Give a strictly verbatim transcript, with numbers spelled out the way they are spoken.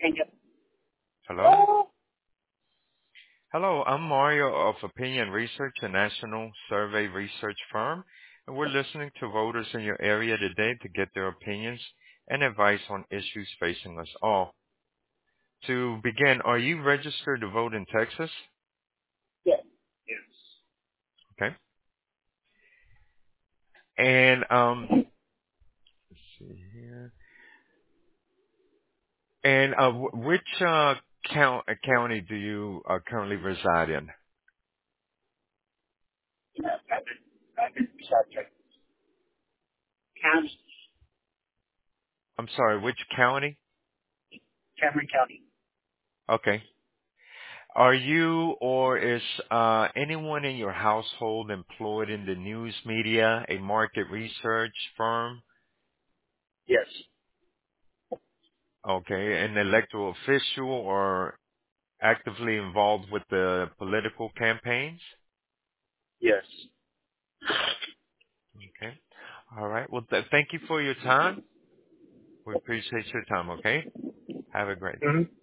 Thank you. Hello? Hello, I'm Mario of Opinion Research, a national survey research firm, and we're listening to voters in your area today to get their opinions and advice on issues facing us all. To begin, are you registered to vote in Texas? Yes. Yes. Okay. And um, let's see here. And uh, wh- which uh, count, uh, county do you uh, currently reside in? You know, I've been, I've been subject. County, I'm sorry, which county? Cameron County. Okay. Are you or is uh, anyone in your household employed in the news media, a market research firm? Yes. Okay, an electoral official or actively involved with the political campaigns? Yes. Okay. All right. Well, th- thank you for your time. We appreciate your time, okay? Have a great day. Mm-hmm.